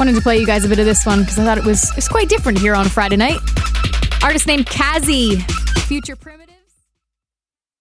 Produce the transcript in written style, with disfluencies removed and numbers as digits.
Wanted to play you guys a bit of this one because I thought it was quite different here on Friday night. Artist named Kazi, Future Primitive.